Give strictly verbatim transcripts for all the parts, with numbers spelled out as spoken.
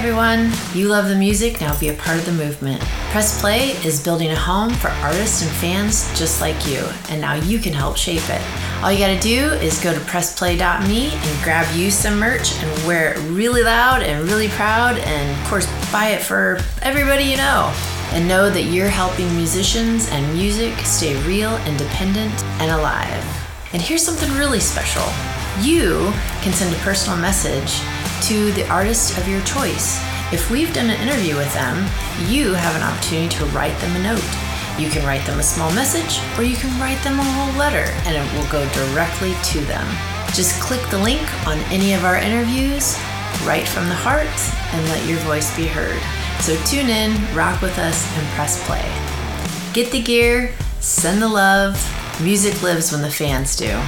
everyone. You love the music, now be a part of the movement. Press Play is building a home for artists and fans just like you, and now you can help shape it. All you gotta do is go to press play dot me and grab you some merch and wear it really loud and really proud, and of course buy it for everybody you know. And know that you're helping musicians and music stay real, independent, and alive. And here's something really special. You can send a personal message to the artist of your choice. If we've done an interview with them, you have an opportunity to write them a note. You can write them a small message, or you can write them a whole letter, and it will go directly to them. Just click the link on any of our interviews, write from the heart, and let your voice be heard. So tune in, rock with us, and press play. Get the gear, send the love. Music lives when the fans do.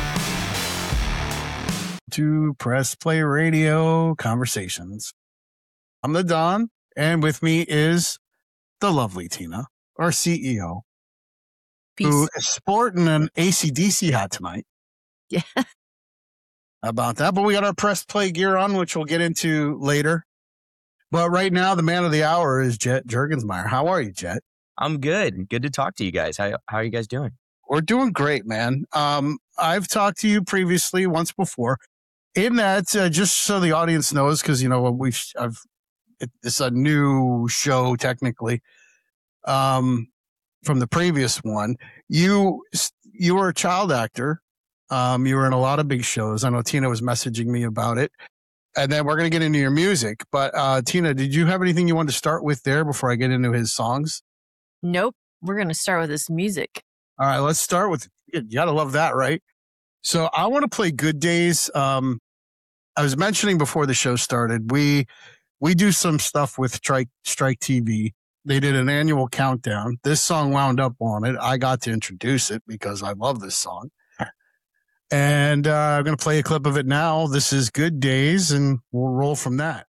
To Press Play Radio Conversations. I'm the Don, and with me is the lovely Tina, our C E O, Peace. Who is sporting an A C D C hat tonight. Yeah. About that, but we got our Press Play gear on, which we'll get into later. But right now, the man of the hour is Jet Juergensmeyer. How are you, Jet? I'm good. Good to talk to you guys. How how are you guys doing? We're doing great, man. Um, I've talked to you previously once before. In that, uh, just so the audience knows, because you know we've I've it, it's a new show technically um, from the previous one. You you were a child actor. Um, you were in a lot of big shows. I know Tina was messaging me about it. And then we're going to get into your music. But uh, Tina, did you have anything you wanted to start with there before I get into his songs? Nope. We're going to start with his music. All right, let's start with, you got to love that, right? So I want to play Good Days. Um, I was mentioning before the show started, we we do some stuff with Strike, Strike T V. They did an annual countdown. This song wound up on it. I got to introduce it because I love this song. And uh, I'm going to play a clip of it now. This is Good Days, and we'll roll from that.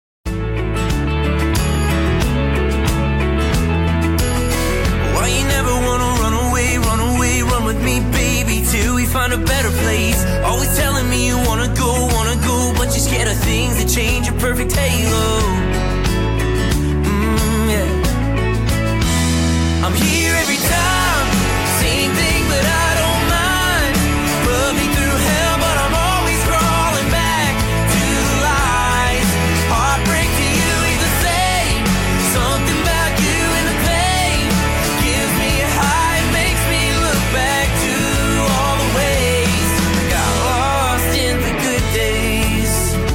Why you never want to run away, run away, run with me, baby, till we find a better place. Always telling me you want to go, want to go, but you're scared of things that change your perfect halo. Mm, yeah. I'm here every time, same thing, but I don't mind. Put me through hell, but I'm always crawling back to the light. Heartbreak to you is the same. Something about you and the pain gives me a high, makes me look back to all the ways I got lost in the good days.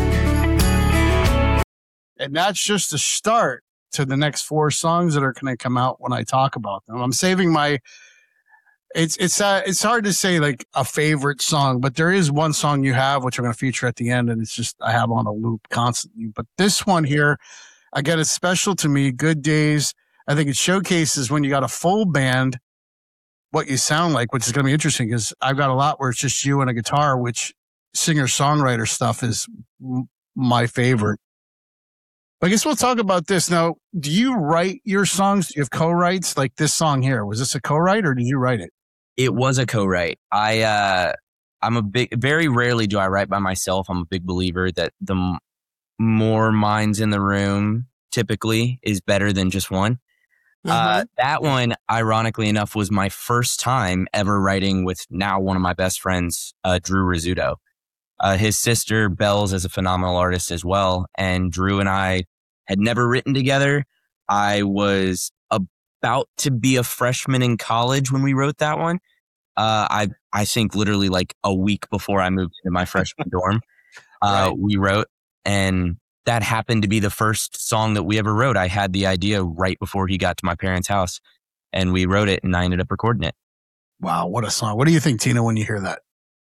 And that's just a start to the next four songs that are going to come out when I talk about them. I'm saving my... It's it's uh, it's hard to say like a favorite song, but there is one song you have, which I'm going to feature at the end, and it's just I have on a loop constantly. But this one here, I get it special to me. Good Days. I think it showcases when you got a full band, what you sound like, which is going to be interesting because I've got a lot where it's just you and a guitar, which singer-songwriter stuff is m- my favorite. But I guess we'll talk about this. Now, do you write your songs? Do you have co-writes? Like this song here, was this a co-write or did you write it? It was a co-write. I, uh, I'm a big, very rarely do I write by myself. I'm a big believer that the m- more minds in the room typically is better than just one. Mm-hmm. Uh, that one, ironically enough, was my first time ever writing with now one of my best friends, uh, Drew Rizzuto. Uh, his sister, Bells, is a phenomenal artist as well. And Drew and I had never written together. I was about to be a freshman in college when we wrote that one. Uh, I I think literally like a week before I moved into my freshman dorm, uh, right. we wrote, and that happened to be the first song that we ever wrote. I had the idea right before he got to my parents' house, and we wrote it, and I ended up recording it. Wow, what a song! What do you think, Tina, when you hear that?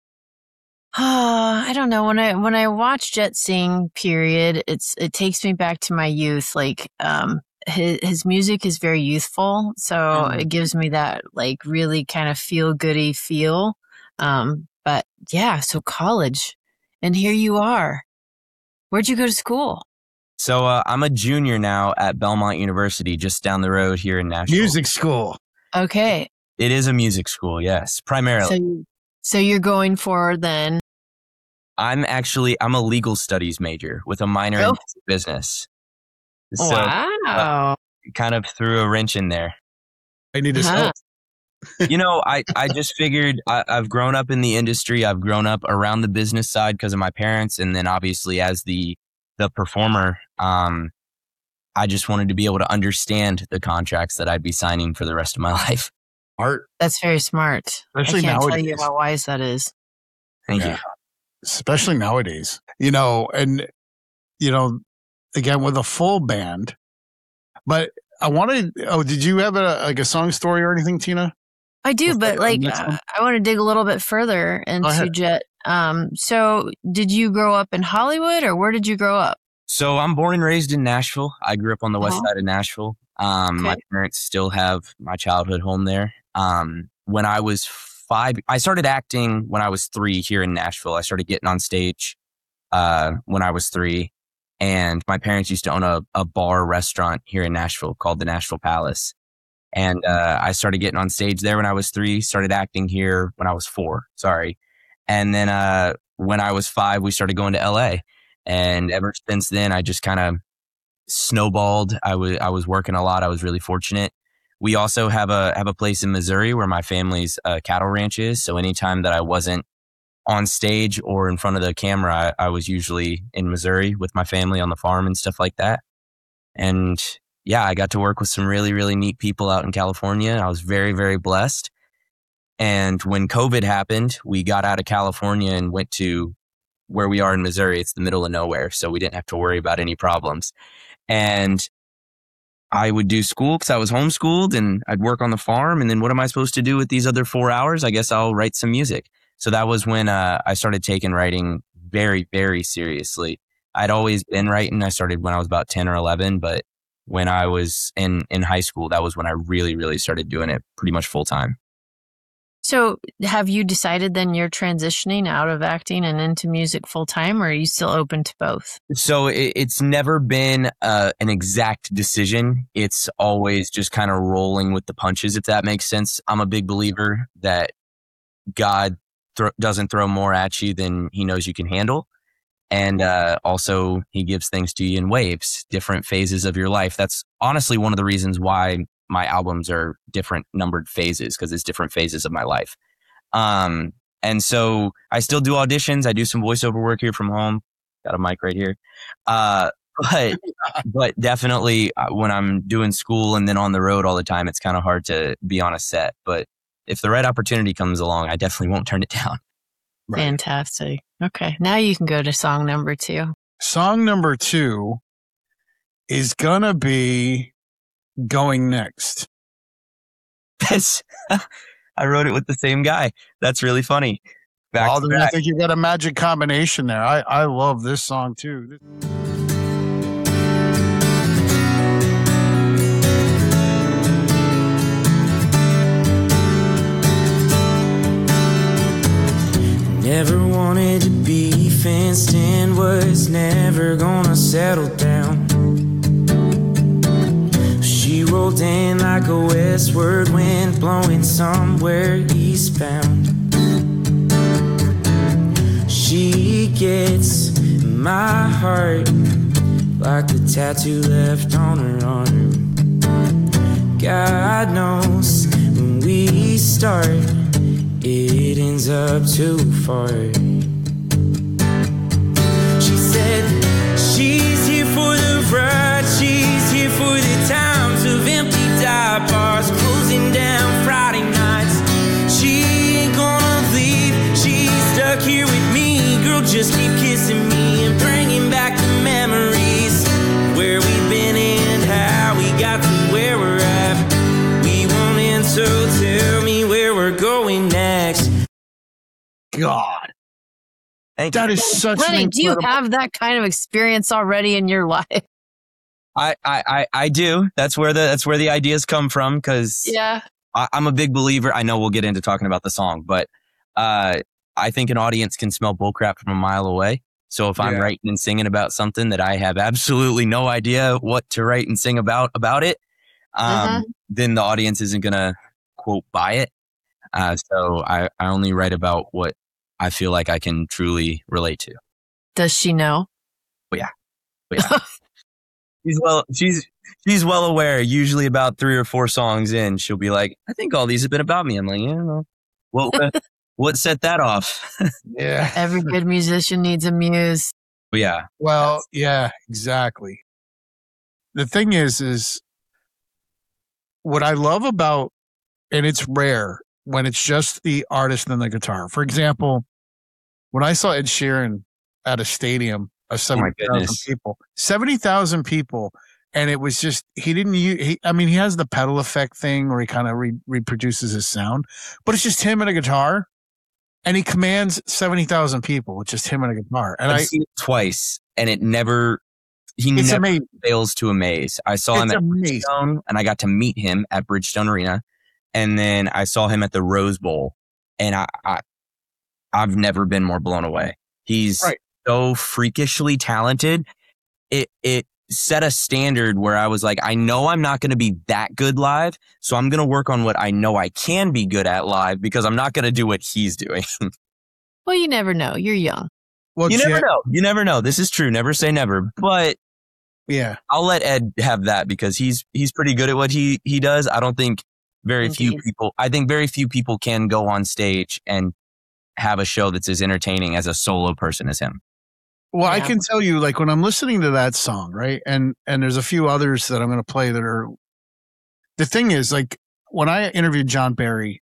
Uh, I don't know. When I when I watch Jet sing, period, it's it takes me back to my youth. Like, um, his his music is very youthful, so mm. it gives me that like really kind of feel goody feel. Um, but yeah, so college, and here you are. Where'd you go to school? So uh, I'm a junior now at Belmont University, just down the road here in Nashville. Music school. Okay. It is a music school, yes, primarily. So, so you're going for then? I'm actually, I'm a legal studies major with a minor oh. in business. So Wow. uh, kind of threw a wrench in there. I need his Huh. help. You know, I, I just figured I, I've grown up in the industry. I've grown up around the business side because of my parents. And then obviously as the, the performer, um, I just wanted to be able to understand the contracts that I'd be signing for the rest of my life. Art, That's very smart. Especially I can't tell you nowadays. how wise that is. Thank Yeah. you. especially nowadays, you know, and, you know, again, with a full band. But I wanted, oh, did you have a, like a song story or anything, Tina? I do, Let's but take the like, next uh, one. I want to dig a little bit further into ahead. Jet. Um, so did you grow up in Hollywood or where did you grow up? So I'm born and raised in Nashville. I grew up on the west Uh-huh. side of Nashville. Um, My Okay. parents still have my childhood home there. Um, when I was five, I started acting when I was three here in Nashville. I started getting on stage uh, when I was three. And my parents used to own a, a bar restaurant here in Nashville called the Nashville Palace. And uh, I started getting on stage there when I was three, started acting here when I was four, sorry. And then uh, when I was five, we started going to L A. And ever since then, I just kind of snowballed. I was I was working a lot. I was really fortunate. We also have a have a place in Missouri where my family's uh, cattle ranch is. So anytime that I wasn't on stage or in front of the camera, I, I was usually in Missouri with my family on the farm and stuff like that. And yeah, I got to work with some really, really neat people out in California. I was very, very blessed. And when COVID happened, we got out of California and went to where we are in Missouri. It's the middle of nowhere, so we didn't have to worry about any problems. And I would do school because I was homeschooled, and I'd work on the farm. And then what am I supposed to do with these other four hours? I guess I'll write some music. So that was when uh, I started taking writing very, very seriously. I'd always been writing. I started when I was about ten or eleven, but when I was in, in high school, that was when I really, really started doing it pretty much full time. So have you decided then you're transitioning out of acting and into music full time, or are you still open to both? So it, it's never been uh, an exact decision. It's always just kind of rolling with the punches, if that makes sense. I'm a big believer that God th- doesn't throw more at you than he knows you can handle. And uh, also, he gives things to you in waves, different phases of your life. That's honestly one of the reasons why my albums are different numbered phases, because it's different phases of my life. Um, and so I still do auditions. I do some voiceover work here from home. Got a mic right here. Uh, but but definitely uh, when I'm doing school and then on the road all the time, it's kind of hard to be on a set. But if the right opportunity comes along, I definitely won't turn it down. Right. Fantastic. Okay. Now you can go to song number two. Song number two is gonna be Going Next. That's, I wrote it with the same guy. That's really funny. Back to Alden, I back. think you've got a magic combination there. I, I love this song too. Never wanted to be fenced in, was never gonna settle down. She rolled in like a westward wind, blowing somewhere eastbound. She gets my heart like the tattoo left on her arm. God knows when we start, it ends up too far. She said she's here for the ride, she's here for the times of empty dive bars, closing down Friday nights. She ain't gonna leave, she's stuck here with me. Girl, just keep kissing me and bringing back the memories, where we've been and how we got to where we're at. We won't end, so tell me where we're going next. God, Thank you. that is such Lenny, an do you incredible. have that kind of experience already in your life? I, I, I, I do. That's where the that's where the ideas come from, because Yeah. I'm a big believer. I know we'll get into talking about the song, but uh, I think an audience can smell bullcrap from a mile away. So if I'm Yeah. writing and singing about something that I have absolutely no idea what to write and sing about about it, um, Uh-huh. then the audience isn't gonna quote buy it. Uh, so I, I only write about what I feel like I can truly relate to. Does she know? But yeah. she's well, she's she's well aware. Usually, about three or four songs in, she'll be like, "I think all these have been about me." I'm like, "Yeah, well, what what set that off?" Yeah. Every good musician needs a muse. But yeah, Well, yeah, exactly. The thing is, is what I love about, and it's rare when it's just the artist and the guitar. For example, when I saw Ed Sheeran at a stadium of seventy thousand goodness. people, seventy thousand people, and it was just, he didn't use, he, I mean, he has the pedal effect thing where he kind of re- reproduces his sound, but it's just him and a guitar, and he commands seventy thousand people with just him and a guitar. And I've I, seen it twice, and it never. He it's never amazing. fails to amaze. I saw him It's at amazing. Bridgestone, and I got to meet him at Bridgestone Arena, and then I saw him at the Rose Bowl, and I, I I've never been more blown away. He's Right. so freakishly talented. It it set a standard where I was like, I know I'm not going to be that good live, so I'm going to work on what I know I can be good at live because I'm not going to do what he's doing. Well, you never know. You're young. Well, You Jet- never know. You never know. This is true. Never say never. But yeah. I'll let Ed have that because he's he's pretty good at what he he does. I don't think very few Indeed. people. I think very few people can go on stage and have a show that's as entertaining as a solo person as him. Well, I Yeah. can tell you, like when I'm listening to that song, right, and and there's a few others that I'm going to play that are. The thing is, like when I interviewed John Barry,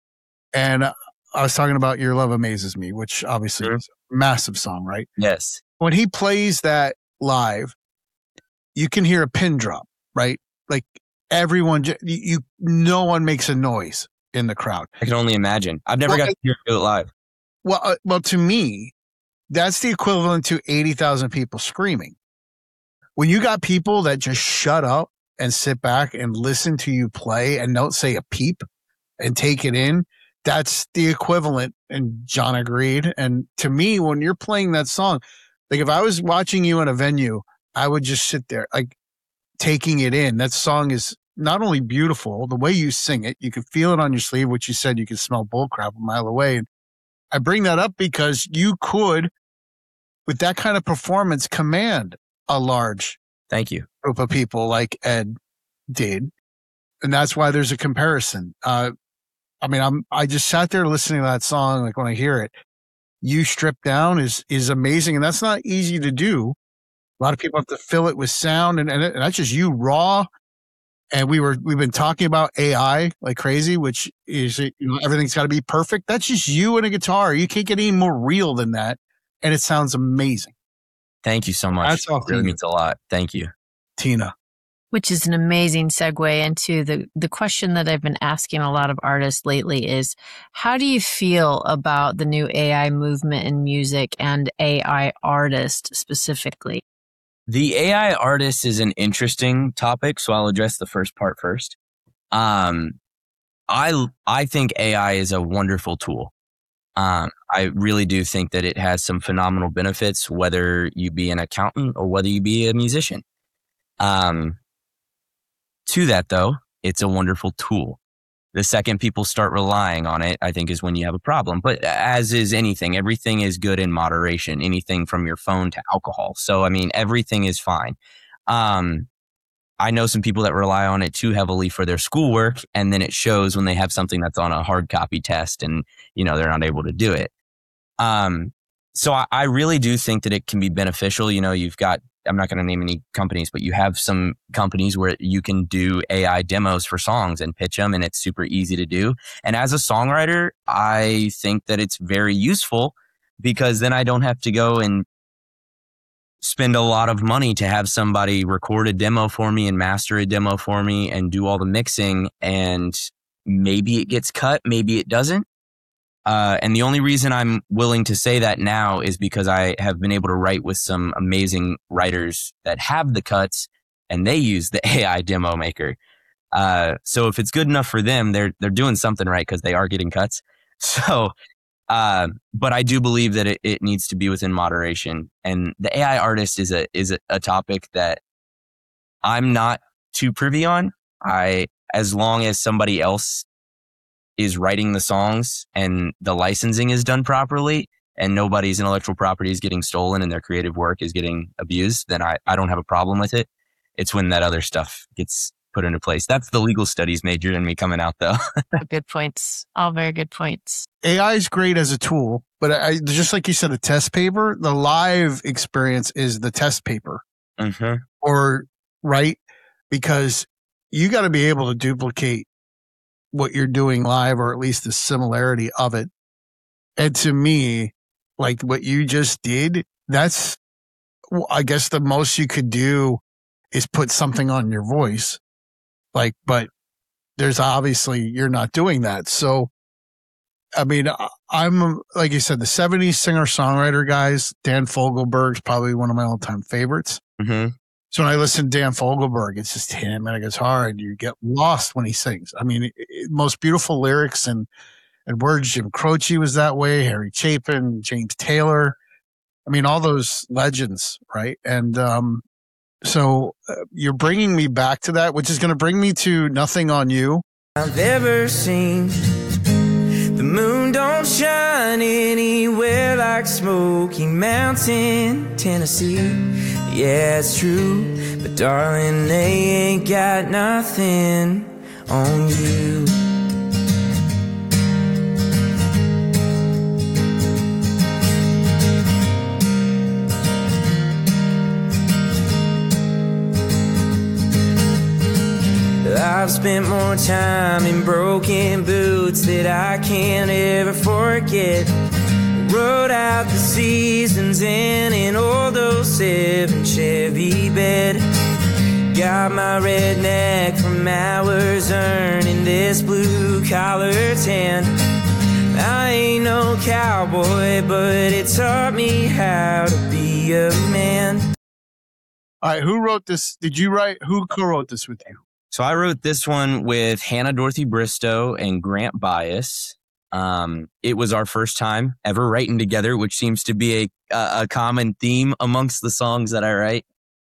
and I was talking about "Your Love Amazes Me," which obviously Sure. is a massive song, right? Yes. When he plays that live, you can hear a pin drop, right? Like everyone, ju- you, you no one makes a noise in the crowd. I can only imagine. I've never Well, got I- to hear him do it live. Well, uh, well, to me, that's the equivalent to eighty thousand people screaming. When you got people that just shut up and sit back and listen to you play and don't say a peep and take it in, that's the equivalent. And John agreed. And to me, when you're playing that song, like if I was watching you in a venue, I would just sit there, like taking it in. That song is not only beautiful, the way you sing it, you can feel it on your sleeve, which you said you could smell bullcrap a mile away. And I bring that up because you could, with that kind of performance, command a large Thank you. group of people like Ed did. And that's why there's a comparison. Uh, I mean, I'm, I just sat there listening to that song. Like when I hear it, you stripped down is, is amazing. And that's not easy to do. A lot of people have to fill it with sound and, and, it, and that's just you raw. And we were, we've been talking about A I like crazy, which is, you know, everything's got to be perfect. That's just you and a guitar. You can't get any more real than that. And it sounds amazing. Thank you so much. That's all It really for you. means a lot. Thank you. Tina. Which is an amazing segue into the, the question that I've been asking a lot of artists lately is, how do you feel about the new A I movement in music and A I artists specifically? The A I artist is an interesting topic, so I'll address the first part first. Um, I I think A I is a wonderful tool. Um, I really do think that it has some phenomenal benefits, whether you be an accountant or whether you be a musician. Um, to that, though, it's a wonderful tool. The second people start relying on it, I think, is when you have a problem. But as is anything, everything is good in moderation, anything from your phone to alcohol. So, I mean, everything is fine. Um, I know some people that rely on it too heavily for their schoolwork, and then it shows when they have something that's on a hard copy test and, you know, they're not able to do it. Um, so I, I really do think that it can be beneficial. You know, you've got, I'm not going to name any companies, but you have some companies where you can do A I demos for songs and pitch them, and it's super easy to do. And as a songwriter, I think that it's very useful because then I don't have to go and spend a lot of money to have somebody record a demo for me and master a demo for me and do all the mixing. And maybe it gets cut, maybe it doesn't. Uh, and the only reason I'm willing to say that now is because I have been able to write with some amazing writers that have the cuts and they use the A I demo maker. Uh, so if it's good enough for them, they're, they're doing something right because they are getting cuts. So, uh, but I do believe that it, it needs to be within moderation. And the A I artist is a, is a, a topic that I'm not too privy on. I, as long as somebody else is writing the songs and the licensing is done properly and nobody's intellectual property is getting stolen and their creative work is getting abused, then I, I don't have a problem with it. it's when that other stuff gets put into place. That's the legal studies major in me coming out, though. Good points. All very good points. A I is great as a tool, but I, just like you said, a test paper, the live experience is the test paper. Mm-hmm. Or, right? Because you got to be able to duplicate what you're doing live, or at least the similarity of it. And to me, like what you just did, that's, I guess the most you could do is put something on your voice. Like, but there's obviously, you're not doing that. So, I mean, I'm, like you said, the seventies singer-songwriter guys, Dan Fogelberg's probably one of my all-time favorites. Mm-hmm. So when I listen to Dan Fogelberg, it's just him and a guitar, and you get lost when he sings. I mean, it, it, most beautiful lyrics and, and words. Jim Croce was that way, Harry Chapin, James Taylor. I mean, all those legends, right? And um, so uh, you're bringing me back to that, which is going to bring me to Nothing on You. I've ever seen. The moon don't shine anywhere like Smoky Mountain, Tennessee. Yeah, it's true, but darling, they ain't got nothing on you. I've spent more time in broken boots that I can't ever forget. Rode out the seasons in an old oh seven Chevy bed. Got my redneck from hours earning this blue collar tan. I ain't no cowboy, but it taught me how to be a man. All right, who wrote this? Did you write? Who co-wrote this with you? So I wrote this one with Hannah Dorothy Bristow and Grant Bias. Um, it was our first time ever writing together, which seems to be a a, a common theme amongst the songs that I write.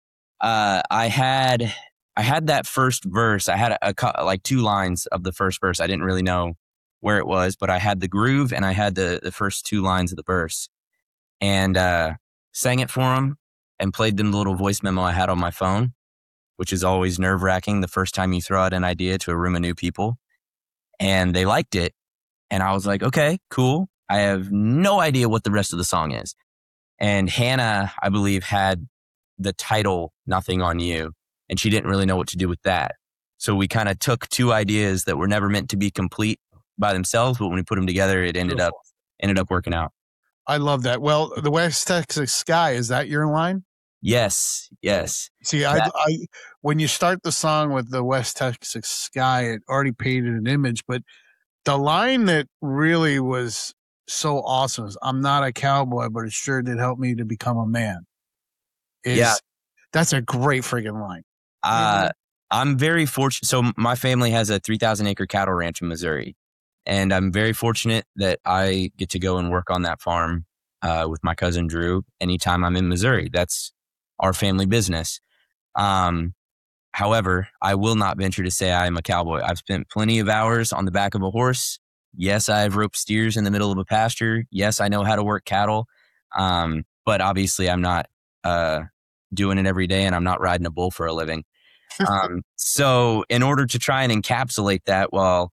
Uh, I had I had that first verse. I had a, a like two lines of the first verse. I didn't really know where it was, but I had the groove and I had the the first two lines of the verse, and uh, sang it for him and played them the little voice memo I had on my phone, which is always nerve wracking the first time you throw out an idea to a room of new people. And they liked it. And I was like, okay, cool. I have no idea what the rest of the song is. And Hannah, I believe, had the title Nothing on You, and she didn't really know what to do with that. So we kind of took two ideas that were never meant to be complete by themselves, but when we put them together, it ended up ended up working out. I love that. Well, the West Texas Sky, is that your line? Yes, yes. See, that- I, I when you start the song with the West Texas Sky, it already painted an image, but the line that really was so awesome is, I'm not a cowboy, but it sure did help me to become a man. Is, Yeah. That's a great friggin' line. Uh, I'm very fortunate. So my family has a three thousand acre cattle ranch in Missouri, and I'm very fortunate that I get to go and work on that farm uh, with my cousin Drew anytime I'm in Missouri. That's our family business. Um, however, I will not venture to say I am a cowboy. I've spent plenty of hours on the back of a horse. Yes, I've roped steers in the middle of a pasture. Yes, I know how to work cattle. Um, but obviously I'm not uh, doing it every day, and I'm not riding a bull for a living. Um, so in order to try and encapsulate that, well,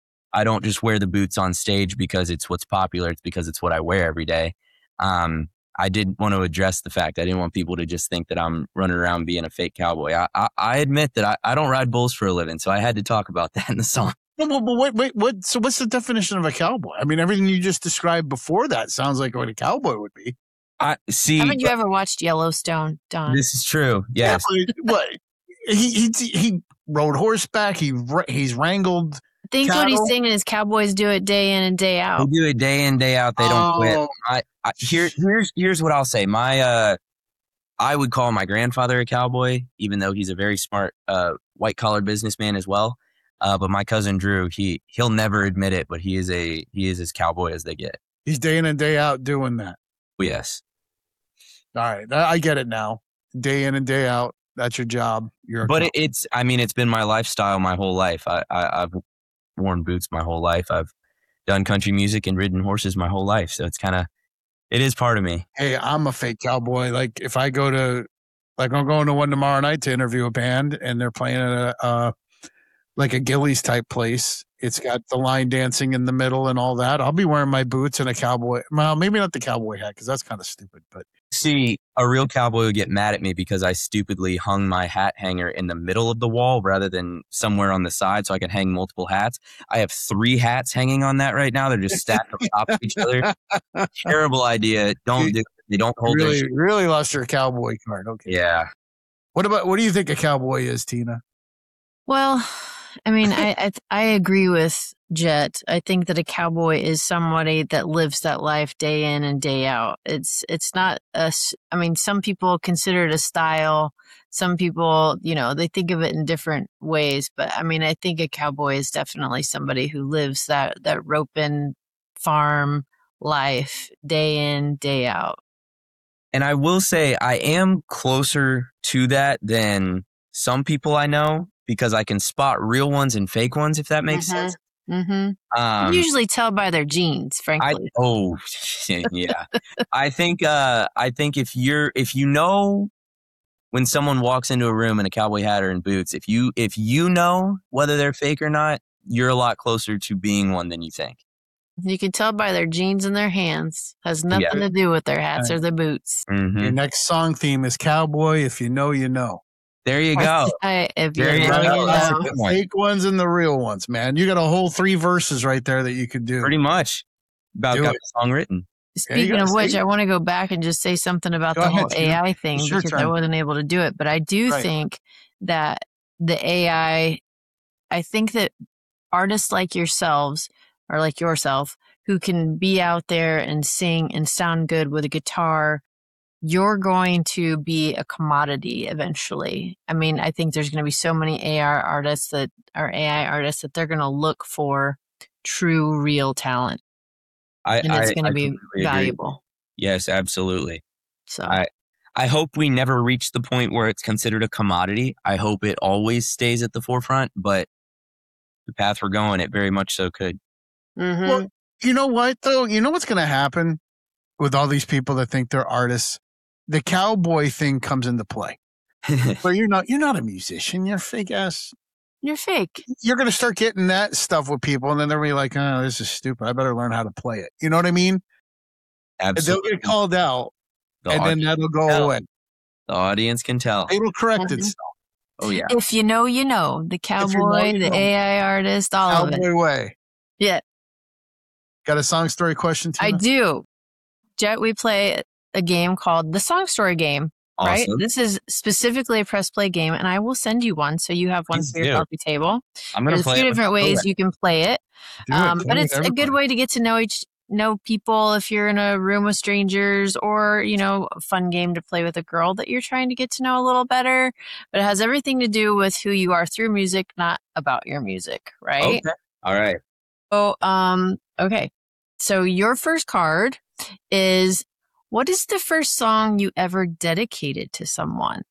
I don't just wear the boots on stage because it's what's popular. It's because it's what I wear every day. Um, I did want to address the fact I didn't want people to just think that I'm running around being a fake cowboy. I, I, I admit that I, I don't ride bulls for a living, so I had to talk about that in the song. But, but, but wait, wait, what? So what's the definition of a cowboy? I mean, everything you just described before that sounds like what a cowboy would be. I see. Haven't you ever watched Yellowstone, Don? This is true. Yes. Yeah, but what? He, he he rode horseback. He he's wrangled. I think what he's cattle? saying is cowboys do it day in and day They out. do it day in, day out. They don't Oh. quit. I, I here here's here's what I'll say. My uh I would call my grandfather a cowboy, even though he's a very smart uh white collar businessman as well. Uh but my cousin Drew, he he'll never admit it, but he is a he is as cowboy as they get. He's day in and day out doing that. Oh, yes. All right, I get it now. Day in and day out. That's your job. You're a But cowboy. it, it's I mean it's been my lifestyle my whole life. I, I I've worn boots my whole life. I've done country music and ridden horses my whole life. So it's kind of it is part of me. Hey, I'm a fake cowboy. Like if I go to Like I'm going to one tomorrow night to interview a band, and they're playing at a uh, like a Gillies type place. It's got the line dancing in the middle and all that. I'll be wearing my boots and a cowboy. Well, maybe not the cowboy hat because that's kind of stupid. But see, a real cowboy would get mad at me because I stupidly hung my hat hanger in the middle of the wall rather than somewhere on the side so I could hang multiple hats. I have three hats hanging on that right now. They're just stacked on top of each other. Terrible idea. Don't do it. They don't hold really, their shit. really lost your cowboy card. Okay. Yeah. What about what do you think a cowboy is, Tina? Well, I mean, I, I I agree with Jet. I think that a cowboy is somebody that lives that life day in and day out. It's it's not a. s- I mean, some people consider it a style. Some people, you know, they think of it in different ways. But I mean, I think a cowboy is definitely somebody who lives that that roping farm life day in, day out. And I will say I am closer to that than some people I know because I can spot real ones and fake ones, if that makes Mhm. sense. Mm-hmm. Um, You usually tell by their jeans, I frankly. oh yeah. I think uh I think if you're if you know when someone walks into a room in a cowboy hat or in boots, if you if you know whether they're fake or not, you're a lot closer to being one than you think. You can tell by their jeans and their hands. Has Yeah. nothing to do with their hats Uh, or their boots. Mhm. Your next song theme is cowboy. If you know, you know. There you go. I, if There you you know, go. you That's a know. good one. Fake ones and the real ones, man. You got a whole three verses right there that you could do. Pretty much. About Do got it. the song written. Speaking gotta of which, say- I want to go back and just say something about Go the ahead, whole Tina. A I thing It's your because I turn. wasn't able to do it. But I do Right. think that the A I, I think that artists like yourselves or like yourself who can be out there and sing and sound good with a guitar, you're going to be a commodity eventually. I mean, I think there's going to be so many A R artists that are A I artists that they're going to look for true, real talent, I, and it's I- going I to be completely agree. valuable. Yes, absolutely. So, I- I hope we never reach the point where it's considered a commodity. I hope it always stays at the forefront, but the path we're going, it very much so could. mhm. Well, you know what though? You know what's going to happen with all these people that think they're artists? The cowboy thing comes into play. But you're not. You're not a musician. You're a fake ass. You're fake. You're going to start getting that stuff with people, and then they'll be like, "Oh, this is stupid. I better learn how to play it." You know what I mean? And they'll Absolutely. get called out, The, and au- then that'll go tell. away. the audience can tell. It'll correct Mhm. itself. Oh, yeah. If you know, you know. The you know, cowboy, you the know. A I artist, all of it. Cowboy way. Yeah, Got a song story question, Tina? I do. Jet, we play a game called the Song Story Game, right? Awesome. This is specifically a press play game, and I will send you one so you have one Please for your do. coffee table. I'm going to There's a play few it with different my ways co-write. you can play it. Do it. Um, Play but with it's a good everybody. way to get to know each know people if you're in a room with strangers, or you know, a fun game to play with a girl that you're trying to get to know a little better. But it has everything to do with who you are through music, not about your music, right? Okay. All right. So, um, okay. So your first card is, what is the first song you ever dedicated to someone?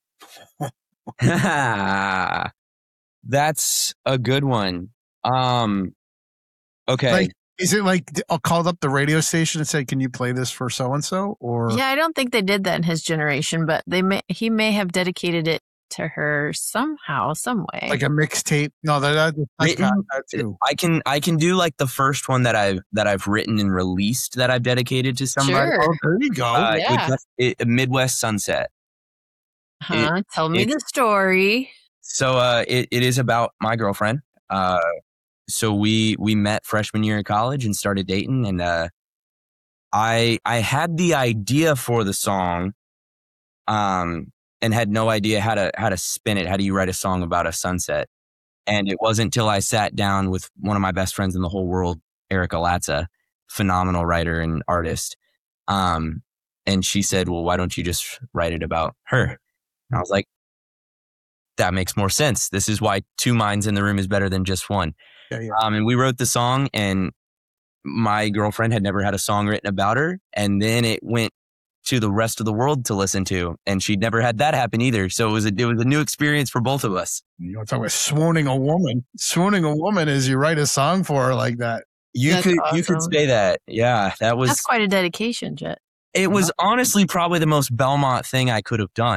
That's a good one. Um, okay. Like, is it like I called up the radio station and said, "Can you play this for so and so?" Or Yeah, I don't think they did that in his generation, but they may he may have dedicated it to her somehow, some way. like a mixtape? No, that, that that's Written- got that too. I can I can do like the first one that I've that I've written and released that I've dedicated to somebody. Sure. Oh, there you go. Uh, it was Yeah. just- it- Midwest Sunset. Huh? Tell me it- the story. So uh, it, it is about my girlfriend. Uh, so we we met freshman year in college and started dating, and uh, I I had the idea for the song, um, and had no idea how to how to spin it. How do you write a song about a sunset? And it wasn't until I sat down with one of my best friends in the whole world, Erica Latza, phenomenal writer and artist. Um, and she said, "Well, why don't you just write it about her?" And I was like, that makes more sense. This is why two minds in the room is better than just one. Yeah, yeah. Um, and we wrote the song, and my girlfriend had never had a song written about her. And then it went to the rest of the world to listen to, and she'd never had that happen either. So it was a, it was a new experience for both of us. You want to talk about swooning a woman? Swooning a woman is you write a song for her like that. You That's could you could awesome. say that. Yeah, that was That's quite a dedication, Jet. it was honestly probably the most Belmont thing I could have done.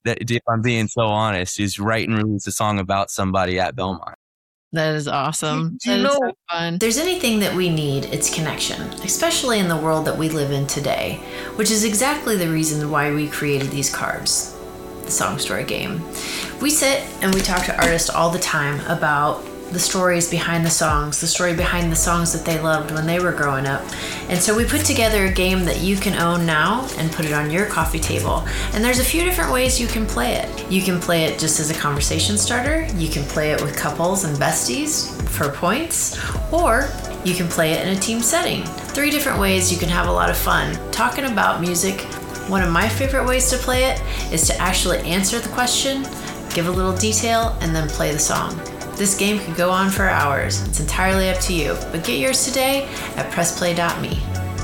that, if I'm being so honest, is write and release a song about somebody at Belmont. That is awesome. Do you That is know- so fun. If there's anything that we need, it's connection, especially in the world that we live in today, which is exactly the reason why we created these cards, the Song Story game. We sit and we talk to artists all the time about the stories behind the songs, the story behind the songs that they loved when they were growing up. And so we put together a game that you can own now and put it on your coffee table. And there's a few different ways you can play it. You can play it just as a conversation starter. You can play it with couples and besties for points, or you can play it in a team setting. Three different ways you can have a lot of fun talking about music. One of my favorite ways to play it is to actually answer the question, give a little detail, and then play the song. This game could go on for hours. It's entirely up to you, but get yours today at press play dot me.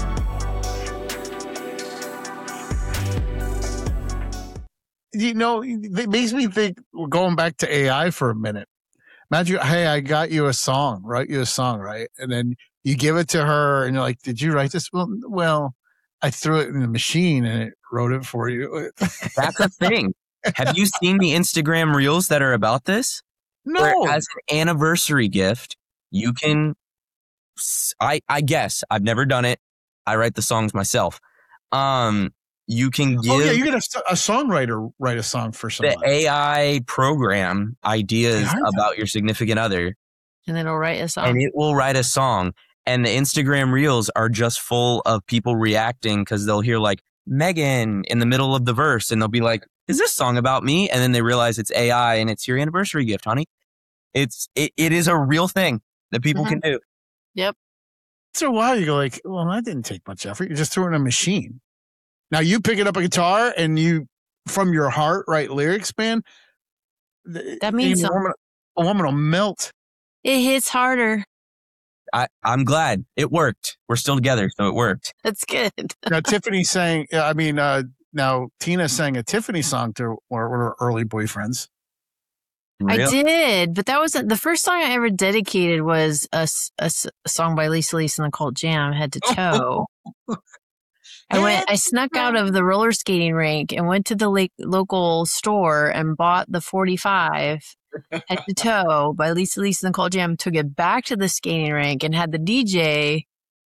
You know, it makes me think, we're going back to A I for a minute. Imagine, hey, I got you a song, write you a song, right? And then you give it to her and you're like, did you write this? Well, well, I threw it in the machine and it wrote it for you. That's a thing. Have you seen the Instagram reels that are about this? No. Where as an anniversary gift, you can, I, I guess, I've never done it. I write the songs myself. Um, you can give Oh, yeah, you get a, a songwriter write a song for the someone. A I program ideas I heard that. about your significant other, And then it'll write a song. and it will write a song. And the Instagram reels are just full of people reacting because they'll hear like Megan in the middle of the verse, and they'll be like, is this song about me? And then they realize it's A I and it's your anniversary gift, honey. It's it, it is a real thing that people Mhm. can do. After a while, you go like, well, that didn't take much effort. You just threw it in a machine. Now you pick it up a guitar and you, from your heart, write lyrics, man. th- That means a woman, a woman will melt. It hits harder. I, I'm glad it worked. We're still together, so it worked. That's good. Now Tiffany sang. I mean, uh, now Tina sang a Tiffany song to one of her early boyfriends. I Real- did, but that wasn't the first song I ever dedicated. Was a, s- a s- a song by Lisa Lisa and the Cult Jam, Head to Toe. I went. I snuck out of the roller skating rink and went to the lake, local store and bought the forty-five Head to Toe by Lisa Lisa and the Cult Jam. Took it back to the skating rink and had the D J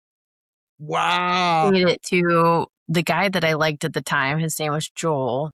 Wow, played it to the guy that I liked at the time. His name was Joel.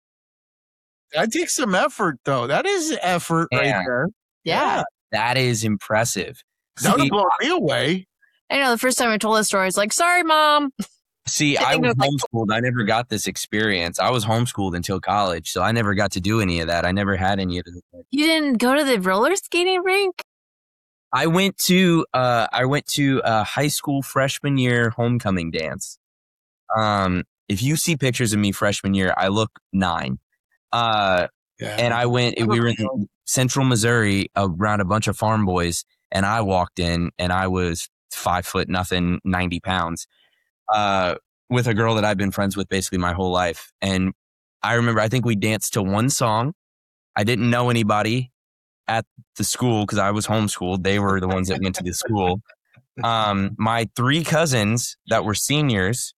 that takes some effort, though. That is effort right Yeah. there. Yeah. That is impressive. That would See, blow me away. I know the first time I told this story, I was like, sorry, mom. see, I I think it was was like- homeschooled. I never got this experience. I was homeschooled until college, so I never got to do any of that. I never had any of it. You didn't go to the roller skating rink? I went to uh I went to a high school freshman year homecoming dance. Um, if you see pictures of me freshman year, I look nine. Uh, Yeah. and I went. We were in Central Missouri around a bunch of farm boys, and I walked in, and I was five foot nothing, ninety pounds, uh, with a girl that I've been friends with basically my whole life. And I remember, I think we danced to one song. I didn't know anybody at the school because I was homeschooled. They were the ones that went to the school. Um, my three cousins that were seniors,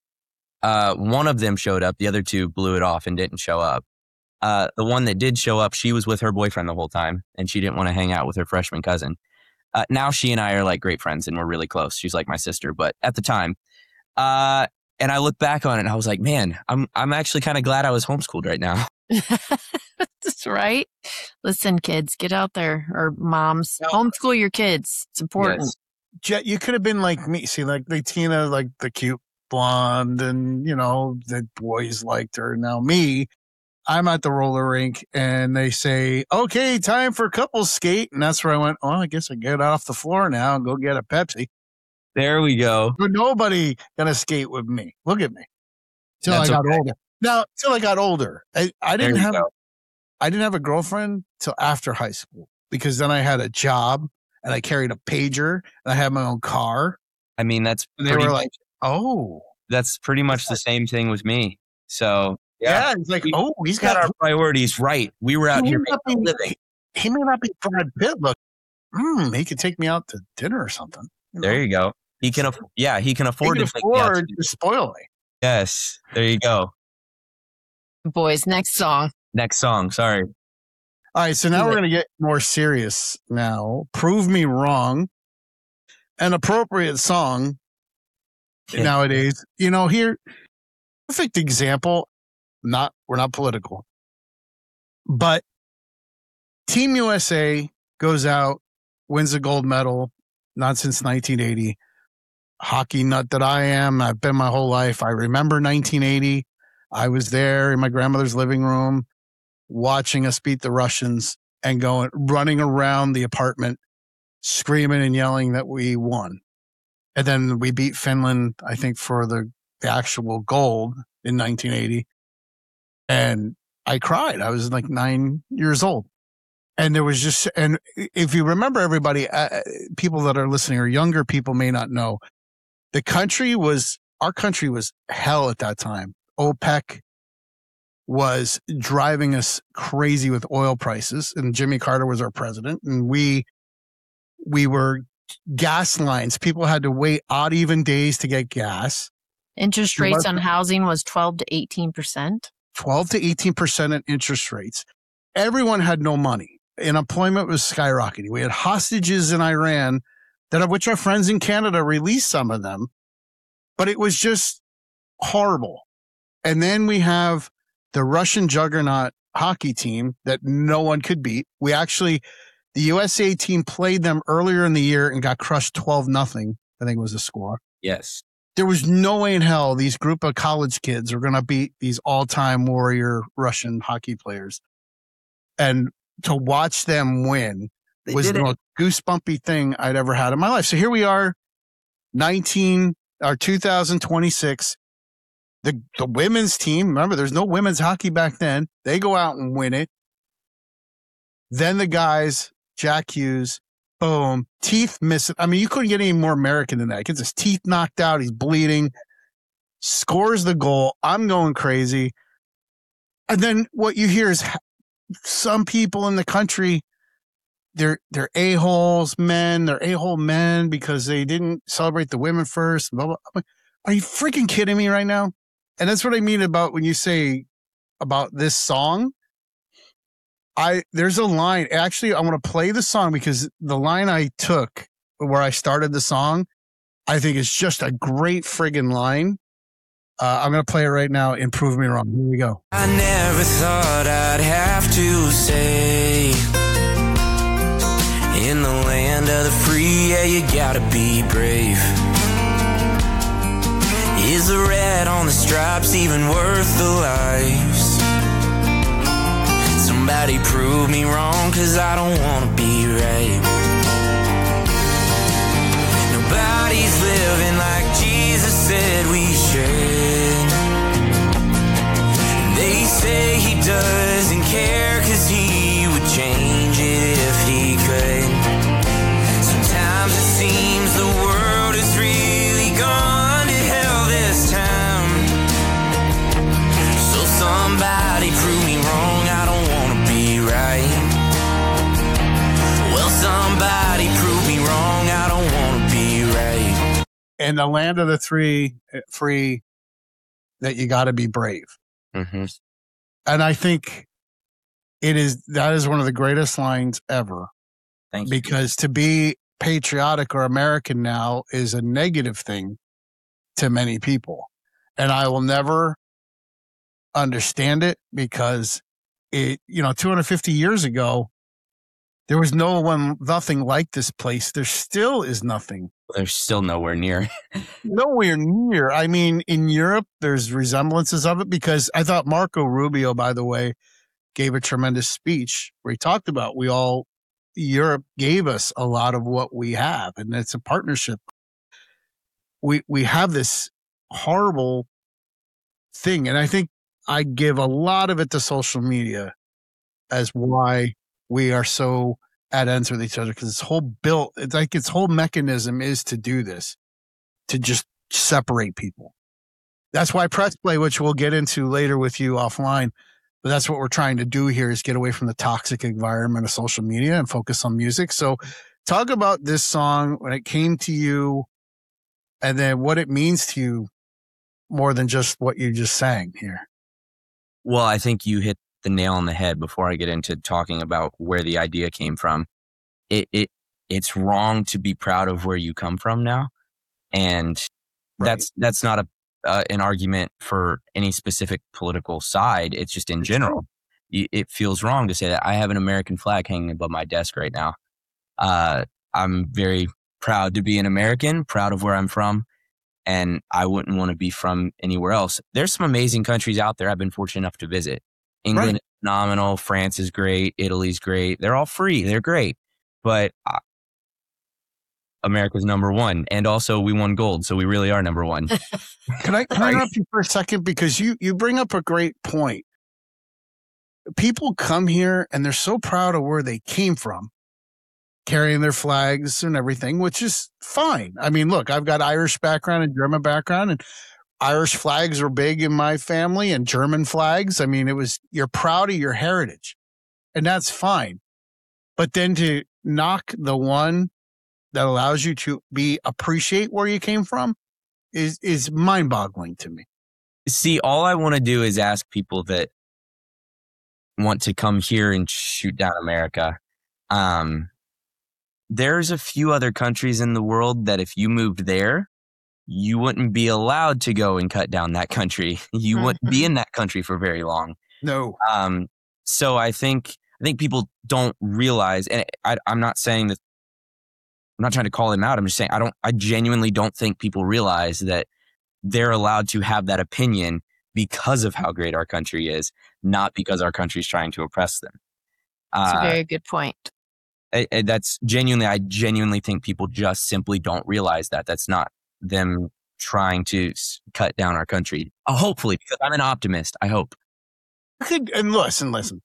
uh, one of them showed up. The other two blew it off and didn't show up. Uh, the one that did show up, she was with her boyfriend the whole time, and she didn't want to hang out with her freshman cousin. Uh, now she and I are like great friends, and we're really close. She's like my sister, but at the time, uh, and I look back on it, and I was like, man, I'm I'm actually kind of glad I was homeschooled right now. That's right. Listen, kids, get out there, or moms, No. homeschool your kids. It's important. Yes. Jet, you could have been like me. See, like the Tina, like the cute blonde, and you know the boys liked her. Now me, I'm at the roller rink, and they say, "Okay, time for couple skate," and that's where I went. Oh, I guess I get off the floor now and go get a Pepsi. There we go. But nobody gonna skate with me. Look at me. Till That's I got okay. older. Now, till I got older, I, I There didn't you have go. I didn't have a girlfriend till after high school because then I had a job and I carried a pager and I had my own car. I mean, that's And they pretty were much, like, "Oh, that's pretty much the same thing with me. So yeah." It's like, We- "Oh, he's he's got got our priorities right. We were out he here may not making a be- living. He may not be Brad Pitt, but mm, he could take me out to dinner or something. You know? There you go. He can, aff- yeah, he can He afford can to take me out to afford do- to spoil me. Yes, there you go. Boys, next song. Next song. Sorry. All right, so now we're going to get more serious now. Prove Me Wrong. An appropriate song nowadays. You know, here, perfect example, not we're not political, but Team U S A goes out, wins a gold medal, not since nineteen eighty. Hockey nut that I am, I've been my whole life. I remember nineteen eighty. I was there in my grandmother's living room watching us beat the Russians and going running around the apartment screaming and yelling that we won. And then we beat Finland, I think, for the, the actual gold in nineteen eighty. And I cried. I was like nine years old. And there was just, and if you remember, everybody, uh, people that are listening or younger people may not know, the country was, our country was hell at that time. OPEC was driving us crazy with oil prices, and Jimmy Carter was our president, and we we were gas lines. People had to wait odd even days to get gas. Interest rates on housing was twelve to eighteen percent. twelve to eighteen percent in interest rates. Everyone had no money. Unemployment was skyrocketing. We had hostages in Iran, that of which our friends in Canada released some of them, but it was just horrible. And then we have the Russian juggernaut hockey team that no one could beat. We actually, the U S A team played them earlier in the year and got crushed twelve nothing, I think was the score. Yes. There was no way in hell these group of college kids were going to beat these all-time warrior Russian hockey players. And to watch them win They was did the it. most goosebumpy thing I'd ever had in my life. So here we are, nineteen or two thousand twenty-six. The the women's team, remember, there's no women's hockey back then. They go out and win it. Then the guys, Jack Hughes, boom, teeth missing. I mean, you couldn't get any more American than that. He gets his teeth knocked out. He's bleeding. Scores the goal. I'm going crazy. And then what you hear is some people in the country, they're they're a-holes men. They're a-hole men because they didn't celebrate the women first. Blah, blah. I'm like, are you freaking kidding me right now? And that's what I mean about when you say about this song. I there's a line. Actually, I want to play the song because the line I took where I started the song, I think is just a great friggin' line. Uh, I'm going to play it right now and prove me wrong. Here we go. I never thought I'd have to say, in the land of the free, yeah, you gotta be brave. Is the red on the stripes even worth the lives? Somebody prove me wrong, cause I don't wanna be right. Nobody's living like Jesus said we should. They say he doesn't care, cause he would change it if he could. Sometimes it seems the world is really gone to hell this time. So somebody prove me wrong, I don't wanna be right. Well, somebody prove me wrong, I don't wanna be right. In the land of the three, free, that you got to be brave. Mm-hmm. And I think it is, that is one of the greatest lines ever. Thank you. Because to be patriotic or American now is a negative thing to many people. And I will never understand it because it, you know, two hundred fifty years ago, there was no one, nothing like this place. There still is nothing. They're still nowhere near. Nowhere near. I mean, in Europe, there's resemblances of it because I thought Marco Rubio, by the way, gave a tremendous speech where he talked about we all, Europe gave us a lot of what we have, and it's a partnership. We we have this horrible thing, and I think I give a lot of it to social media as why we are so at ends with each other, because its whole built, it's like its whole mechanism is to do this, to just separate people. That's why Press Play, which we'll get into later with you offline, but that's what we're trying to do here is get away from the toxic environment of social media and focus on music. So talk about this song when it came to you and then what it means to you more than just what you just sang here. Well, I think you hit the nail on the head before I get into talking about where the idea came from. It it it's wrong to be proud of where you come from now, and Right. that's that's not a uh, an argument for any specific political side. It's just in It's general. Y- It feels wrong to say that. I have an American flag hanging above my desk right now. Uh, I'm very proud to be an American, proud of where I'm from, and I wouldn't want to be from anywhere else. There's some amazing countries out there I've been fortunate enough to visit. England Right. is phenomenal. France is great. Italy's great. They're all free. They're great. But uh, America's number one. And also we won gold. So we really are number one. Can I, can I Right. interrupt you for a second? Because you, you bring up a great point. People come here and they're so proud of where they came from, carrying their flags and everything, which is fine. I mean, look, I've got Irish background and German background, and Irish flags were big in my family, and German flags. I mean, it was, you're proud of your heritage, and that's fine. But then to knock the one that allows you to be appreciate where you came from is is mind boggling to me. See, all I want to do is ask people that want to come here and shoot down America. Um, there's a few other countries in the world that if you moved there, you wouldn't be allowed to go and cut down that country. You wouldn't be in that country for very long. No. Um, so I think I think people don't realize, and I, I'm not saying that. I'm not trying to call them out. I'm just saying I don't. I genuinely don't think people realize that they're allowed to have that opinion because of how great our country is, not because our country is trying to oppress them. That's Uh, a very good point. I- I- that's genuinely. I genuinely think people just simply don't realize that. That's not them trying to s- cut down our country. Uh, hopefully, because I'm an optimist. I hope. You could, and listen, listen.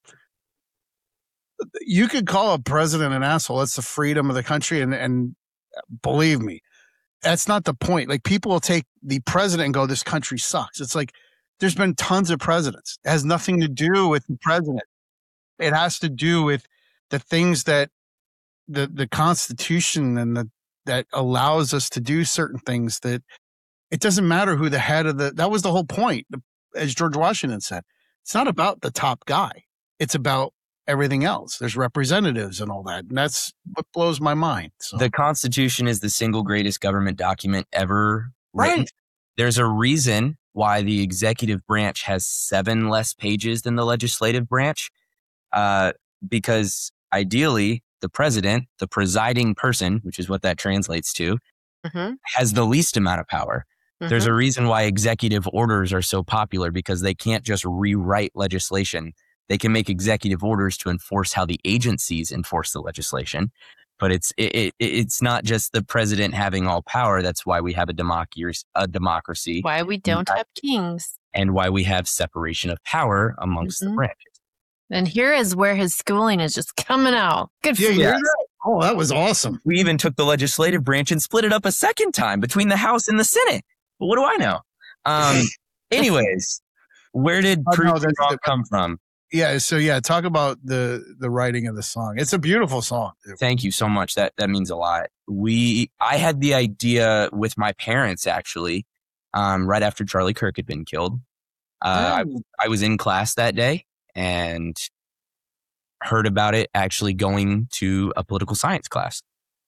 You could call a president an asshole. It's the freedom of the country, and and believe me, that's not the point. Like, people will take the president and go, "This country sucks." It's like there's been tons of presidents. It has nothing to do with the president. It has to do with the things that the the Constitution and the that allows us to do certain things. That it doesn't matter who the head of the. That was the whole point, as George Washington said. It's not about the top guy. It's about everything else. There's representatives and all that. And that's what blows my mind. So. The Constitution is the single greatest government document ever written. Right. There's a reason why the executive branch has seven less pages than the legislative branch, uh, because ideally the president, the presiding person, which is what that translates to, Mm-hmm. has the least amount of power. There's a reason why executive orders are so popular, because they can't just rewrite legislation. They can make executive orders to enforce how the agencies enforce the legislation. But it's it, it, it's not just the president having all power. That's why we have a democracy, a democracy, Why we don't I- have kings. and why we have separation of power amongst the Mhm. branches. And here is where his schooling is just coming out. Good for Yeah, you. yeah. Oh, that was awesome. We even took the legislative branch and split it up a second time between the House and the Senate. But what do I know? Um, anyways, where did Oh, no, Prove Me that's Wrong the- come from? Yeah. So yeah, talk about the the writing of the song. It's a beautiful song. Thank you so much. That that means a lot. We I had the idea with my parents actually, um, right after Charlie Kirk had been killed. Uh, Oh. I, I was in class that day and heard about it actually going to a political science class,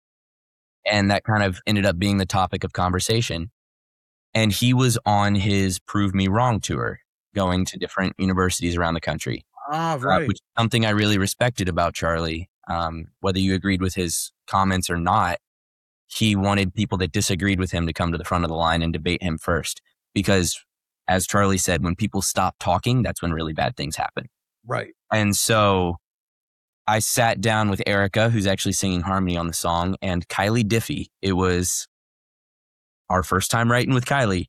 and that kind of ended up being the topic of conversation. And he was on his Prove Me Wrong tour, going to different universities around the country. Ah, Uh, right. which is something I really respected about Charlie. Um, whether you agreed with his comments or not, he wanted people that disagreed with him to come to the front of the line and debate him first. Because, as Charlie said, when people stop talking, that's when really bad things happen. Right. And so I sat down with Erica, who's actually singing harmony on the song, and Kylie Diffie. It was our first time writing with Kylie,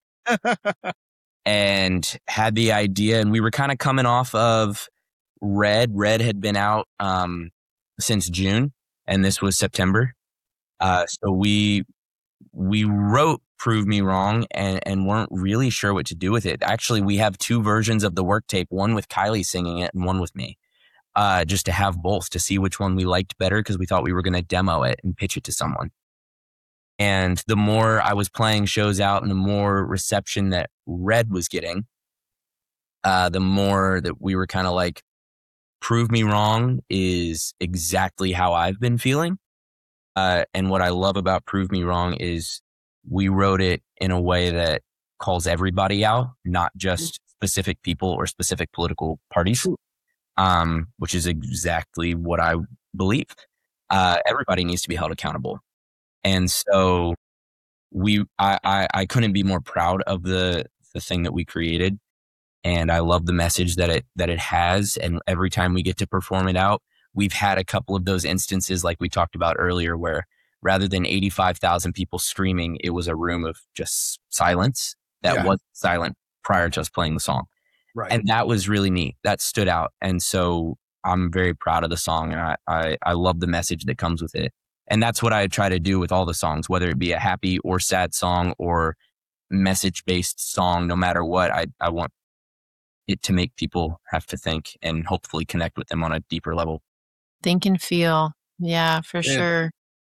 and had the idea, and we were kind of coming off of Red. Red had been out um, since June, and this was September. Uh, so we we wrote Prove Me Wrong and, and weren't really sure what to do with it. Actually, we have two versions of the work tape, one with Kylie singing it and one with me, uh, just to have both to see which one we liked better, because we thought we were going to demo it and pitch it to someone. And the more I was playing shows out and the more reception that Red was getting, uh, the more that we were kind of like, Prove Me Wrong is exactly how I've been feeling. Uh, and what I love about Prove Me Wrong is we wrote it in a way that calls everybody out, not just specific people or specific political parties, um, which is exactly what I believe. Uh, everybody needs to be held accountable. And so we, I, I, I couldn't be more proud of the, the thing that we created. And I love the message that it, that it has. And every time we get to perform it out, we've had a couple of those instances like we talked about earlier, where rather than eighty-five thousand people screaming, it was a room of just silence that Yeah. was silent prior to us playing the song. Right. And that was really neat. That stood out. And so I'm very proud of the song, and I, I, I love the message that comes with it. And that's what I try to do with all the songs, whether it be a happy or sad song or message-based song, no matter what, I, I want it to make people have to think and hopefully connect with them on a deeper level. Think and feel. Yeah, for Yeah. sure.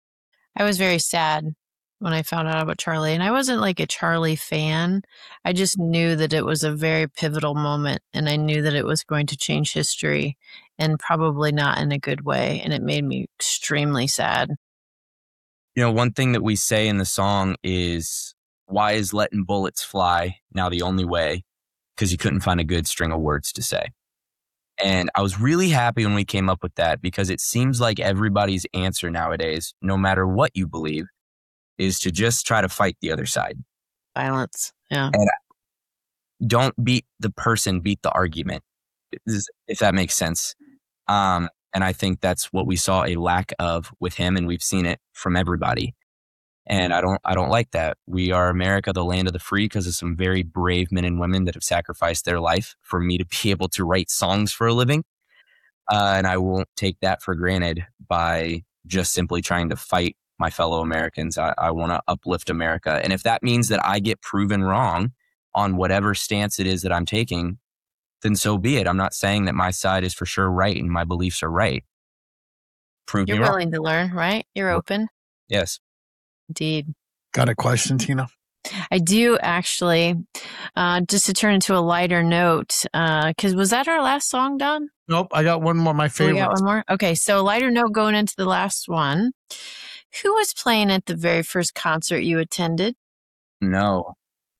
I was very sad when I found out about Charlie, and I wasn't like a Charlie fan. I just knew that it was a very pivotal moment, and I knew that it was going to change history, and probably not in a good way. And it made me extremely sad. You know, one thing that we say in the song is, why is letting bullets fly now the only way? Because you couldn't find a good string of words to say. And I was really happy when we came up with that, because it seems like everybody's answer nowadays, no matter what you believe, is to just try to fight the other side. Violence. Yeah. Don't beat the person, beat the argument, if that makes sense. Um, and I think that's what we saw a lack of with him, and we've seen it from everybody. And I don't, I don't like that. We are America, the land of the free, because of some very brave men and women that have sacrificed their life for me to be able to write songs for a living. Uh, and I won't take that for granted by just simply trying to fight my fellow Americans. I, I want to uplift America. And if that means that I get proven wrong on whatever stance it is that I'm taking, then so be it. I'm not saying that my side is for sure right and my beliefs are right. Prove You're me wrong. willing to learn, right? You're Well- open. Yes. Indeed. Got a question, Tina? I do actually. Uh, just to turn into a lighter note, because was that our last song done? Nope. I got one more. My Oh, we favorite. got one more? Okay, so lighter note going into the last one. Who was playing at the very first concert you attended? No.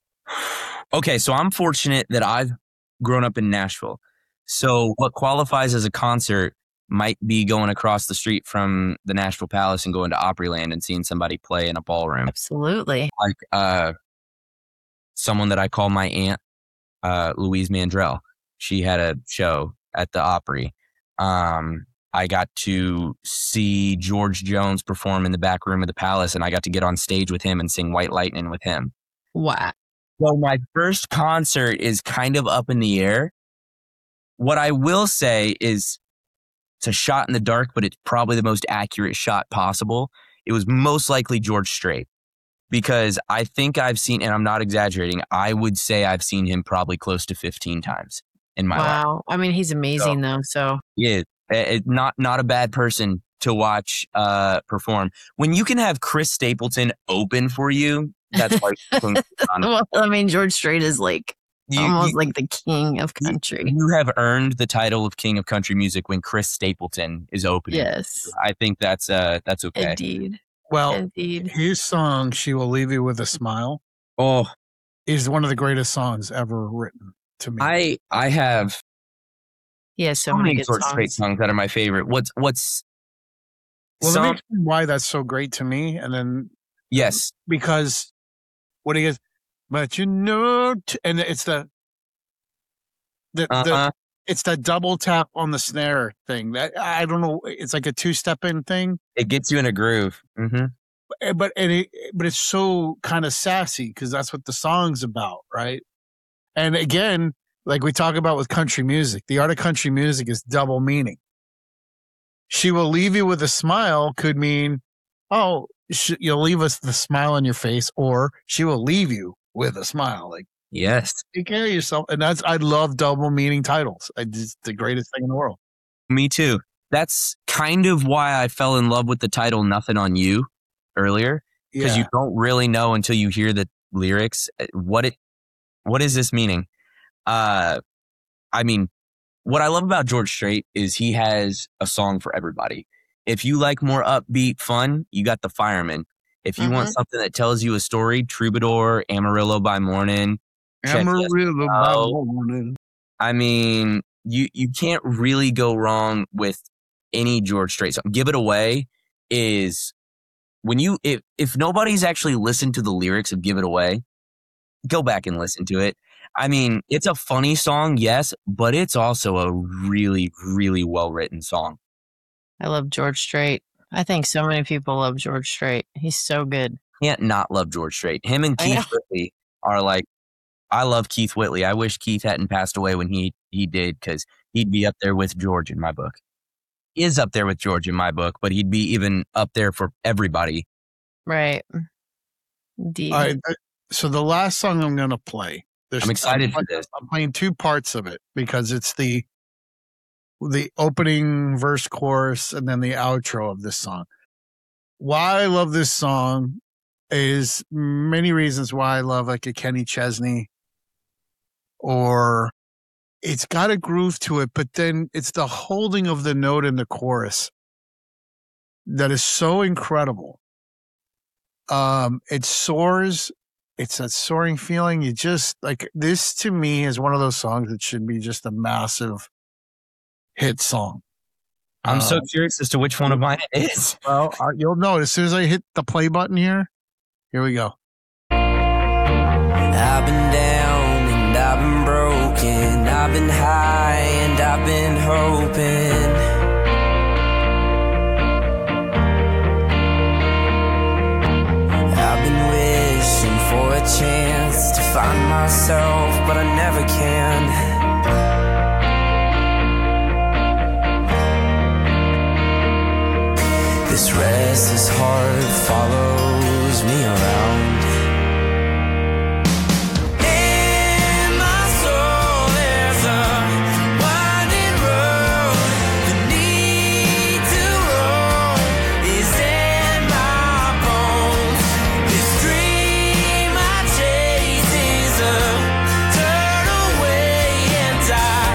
Okay, so I'm fortunate that I've grown up in Nashville. So what qualifies as a concert might be going across the street from the Nashville Palace and going to Opryland and seeing somebody play in a ballroom. Absolutely. Like uh, someone that I call my aunt, uh, Louise Mandrell. She had a show at the Opry. Um, I got to see George Jones perform in the back room of the Palace, and I got to get on stage with him and sing White Lightning with him. Wow. Well, my first concert is kind of up in the air. What I will say is it's a shot in the dark, but it's probably the most accurate shot possible. It was most likely George Strait, because I think I've seen, and I'm not exaggerating, I would say I've seen him probably close to fifteen times in my life. Wow. I mean, he's amazing though. So Yeah, it, not not a bad person to watch uh, perform. When you can have Chris Stapleton open for you, that's like well, I mean, George Strait is like you, almost you, like the king of country. you have earned the title of king of country music when Chris Stapleton is opening. Yes, I think that's uh that's okay. indeed, Well, indeed. his song, She Will Leave You With a Smile, Oh, is one of the greatest songs ever written to me. I I have He has so so many many good George Strait songs. songs that are my favorite. What's what's well, let me some, explain why that's so great to me. And then, yes, because what he is, but you know, t- and it's the, the, uh the huh. it's that double tap on the snare thing that I don't know. It's like a two step in thing, It gets you in a groove. Mm-hmm. eh, but and it, but it's so kind of sassy because that's what the song's about, right? And again, like we talk about with country music, the art of country music is double meaning. She will leave you with a smile could mean, oh, sh- you'll leave us the smile on your face, or she will leave you with a smile. Like, Yes, take care of yourself. And that's, I love double meaning titles. It's the greatest thing in the world. me too. That's kind of why I fell in love with the title "Nothing on You" earlier, because Yeah. you don't really know until you hear the lyrics uh, what it what is this meaning. Uh, I mean, what I love about George Strait is he has a song for everybody. If you like more upbeat fun, you got The Fireman. If you Mhm. want something that tells you a story, Troubadour, Amarillo by Morning. Check Amarillo by out. morning. I mean, you you can't really go wrong with any George Strait song. Give It Away is when you if if nobody's actually listened to the lyrics of Give It Away, go back and listen to it. I mean, it's a funny song, yes, but it's also a really, really well written song. I love George Strait. I think so many people love George Strait. He's so good. Can't not love George Strait. Him and I Keith know. Whitley are like, I love Keith Whitley. I wish Keith hadn't passed away when he he did, because he'd be up there with George in my book. He is up there with George in my book, but he'd be even up there for everybody. Right. Indeed. All right, th- so the last song I'm going to play. there's- I'm excited for play- this. I'm playing two parts of it because it's the the opening verse, chorus, and then the outro of this song. Why I love this song is many reasons why I love like a Kenny Chesney, or it's got a groove to it, but then it's the holding of the note in the chorus that is so incredible. Um, it soars. It's that soaring feeling. You just like this to me is one of those songs that should be just a massive hit song. I'm so Uh, curious as to which one of mine it is. Well, uh, you'll know as soon as I hit the play button here. Here we go. I've been down and I've been broken. I've been high and I've been hoping. I've been wishing for a chance to find myself, but I never can. This restless heart follows me around. In my soul there's a winding road. The need to roam is in my bones. This dream I chase is a turn away, and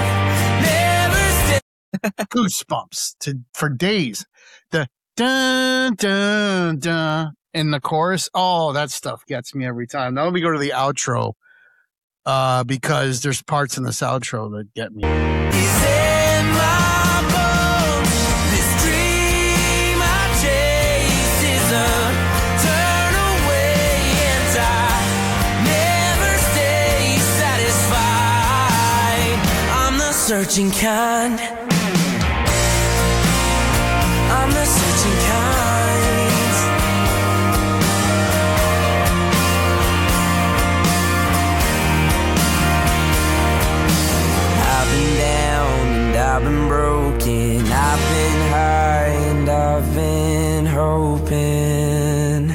I never stay. Goosebumps to for days. The dun dun dun in the chorus. Oh, that stuff gets me every time. Now let me go to the outro, uh, because there's parts in this outro that get me. Is in my bones. This dream I chase is a turn away, and I never stay satisfied. I'm the searching kind. I'm the searching kind. I've been down and I've been broken. I've been high and I've been hoping.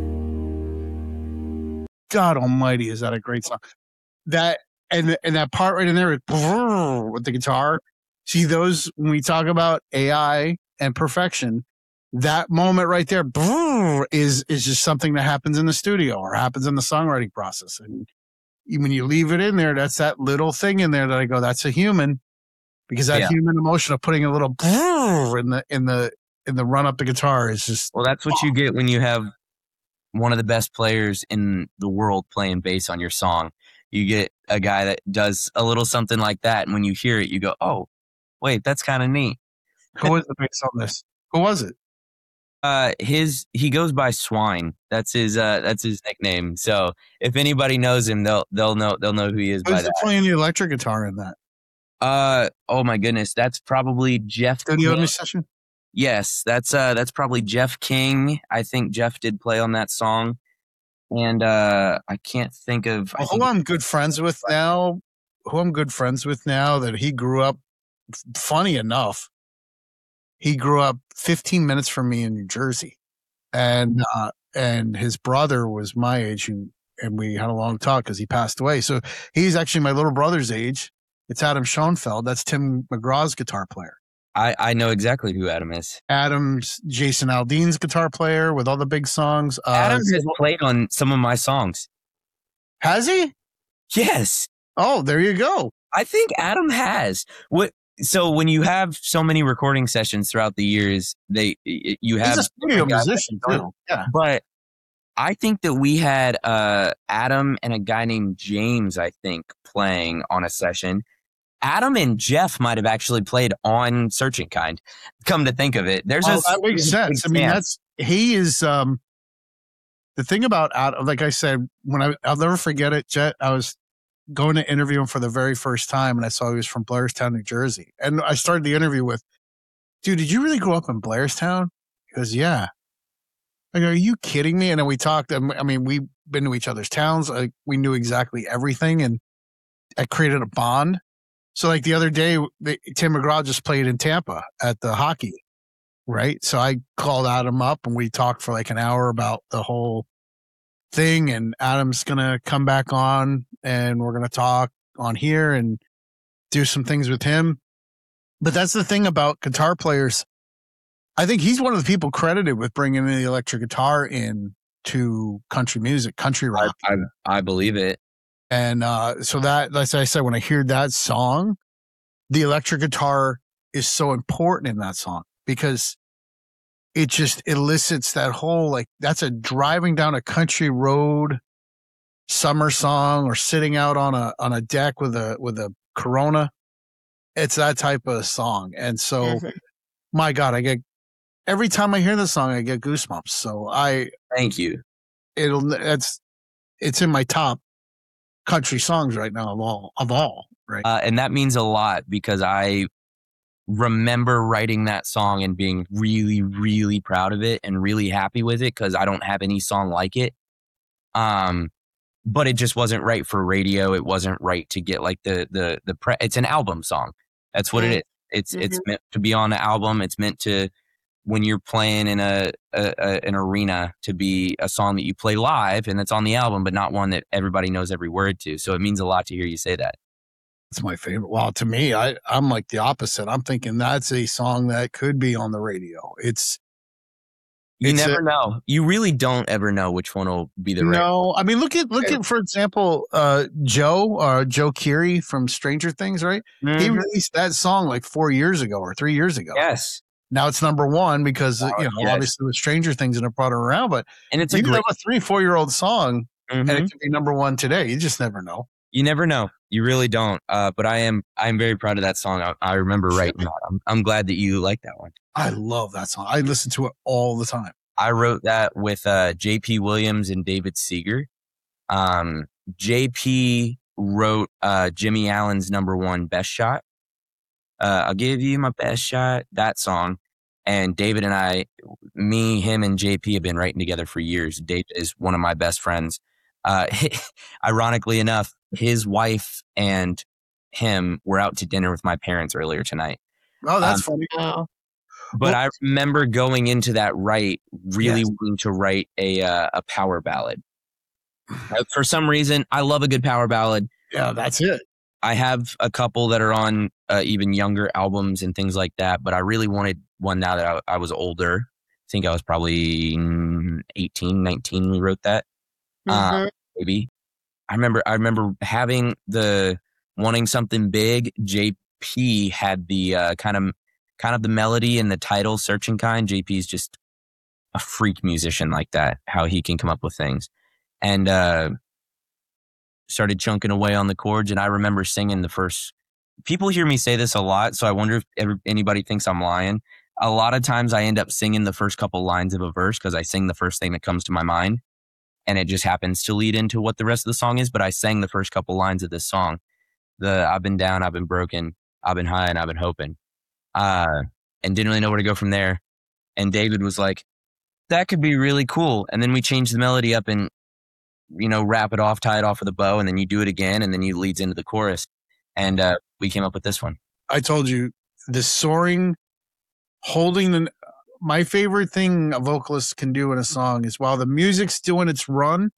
God Almighty, is that a great song? That and and that part right in there with, with the guitar. See those when we talk about A I and perfection, that moment right there is is just something that happens in the studio or happens in the songwriting process. And when you leave it in there, that's that little thing in there that I go, that's a human, because that Yeah. human emotion of putting a little in the in the in the run up the guitar is just Well, that's what you get when you have one of the best players in the world playing bass on your song. You get a guy that does a little something like that, and when you hear it, you go, "Oh, wait, that's kind of neat." who was the bass on this? Who was it? Uh, his he goes by Swine. That's his uh, that's his nickname. So if anybody knows him, they'll they'll know they'll know who he is by Who's that. playing the electric guitar in that Uh, oh my goodness, that's probably Jeff. studio King. session? Yes, that's uh that's probably Jeff King. I think Jeff did play on that song, and uh, I can't think of. I Well, think who I'm good friends with now, who I'm good friends with now that he grew up, f- funny enough, he grew up fifteen minutes from me in New Jersey. And, uh, and his brother was my age, and, and we had a long talk because he passed away. So he's actually my little brother's age. It's Adam Schoenfeld. That's Tim McGraw's guitar player. I I know exactly who Adam is. Adam's Jason Aldean's guitar player with all the big songs. Uh, Adam has played on some of my songs. has he? Yes. Oh, there you go. I think Adam has. What so when you have so many recording sessions throughout the years, they you have He's a studio guys musician that- too. Yeah. But I think that we had uh, Adam and a guy named James, I think, playing on a session. Adam and Jeff might have actually played on Searching Kind. Come to think of it, there's Oh, a that makes sense. I mean, that's he is um the thing about Adam. Like I said, when I I'll never forget it. Jet, I was going to interview him for the very first time, and I saw he was from Blairstown, New Jersey. And I started the interview with, "Dude, did you really grow up in Blairstown?" He goes, "Yeah." I go, "Are you kidding me?" And then we talked. I mean, we've been to each other's towns. Like, we knew exactly everything, and I created a bond. So, like the other day, the, Tim McGraw just played in Tampa at the hockey, right? So I called Adam up, and we talked for like an hour about the whole thing. And Adam's gonna come back on, and we're gonna talk on here and do some things with him. But that's the thing about guitar players. I think he's one of the people credited with bringing the electric guitar in to country music, country rock. I, I, I believe it. And uh, so that, like I said, when I hear that song, the electric guitar is so important in that song because it just elicits that whole, like, that's a driving down a country road summer song or sitting out on a on a deck with a with a Corona. It's that type of song. And so, Mm-hmm. my God, I get every time I hear the song, I get goosebumps. So I, Thank you. it'll, it's, it's in my top country songs right now of all, of all, right? Uh, and that means a lot because I remember writing that song and being really, really proud of it and really happy with it because I don't have any song like it. Um, but it just wasn't right for radio. It wasn't right to get like the the the pre- it's an album song. That's what it is. It's Mhm. it's meant to be on an album. It's meant to when you're playing in a, a, a an arena to be a song that you play live and it's on the album, but not one that everybody knows every word to. So it means a lot to hear you say that. It's my favorite. Well, to me, I, I'm like the opposite. I'm thinking that's a song that could be on the radio. It's, You It's never a- know. You really don't ever know which one will be the right. no, I mean, look at, look at, for example, uh, Joe, uh, Joe Keery from Stranger Things, right? He Mhm. released that song like four years ago or three years ago. Yes. Now it's number one because, Oh, you know, yes. obviously with Stranger Things and it brought it around, but And it's you a can great. have a three, four year old song Mhm. and it can be number one today. You just never know. You never know. You really don't. Uh, but I am. I am very proud of that song. I, I remember writing that. I'm, I'm glad that you like that one. I love that song. I listen to it all the time. I wrote that with uh, J P Williams and David Seeger. Um, J P wrote uh, Jimmy Allen's number one Best Shot. Uh, I'll give you my best shot. That song. And David and I, me, him, and J P have been writing together for years. David is one of my best friends. Uh, ironically enough, his wife and him were out to dinner with my parents earlier tonight. Oh, that's Um, funny. Oh, But Well- I remember going into that right, really Yes. wanting to write a uh, a power ballad. Uh, For some reason, I love a good power ballad. Yeah, that's it. I have a couple that are on uh, even younger albums and things like that, but I really wanted one now that I, I was older. I think I was probably mm, eighteen, nineteen when we wrote that. Uh, mhm. maybe. I remember I remember having the wanting something big. J P had the uh, kind of kind of the melody and the title Searching Kind. J P's just a freak musician like that, how he can come up with things. And uh started chunking away on the chords, and I remember singing the first. People hear me say this a lot, so I wonder if ever, anybody thinks I'm lying. A lot of times I end up singing the first couple lines of a verse because I sing the first thing that comes to my mind, and it just happens to lead into what the rest of the song is. But I sang the first couple lines of this song. The I've been down, I've been broken, I've been high, and I've been hoping, uh, and didn't really know where to go from there. And David was like, "That could be really cool." And then we changed the melody up and, you know, wrap it off, tie it off with a bow, and then you do it again, and then you leads into the chorus. And uh, we came up with this one. I told you the soaring, holding the. My favorite thing a vocalist can do in a song is while the music's doing its run,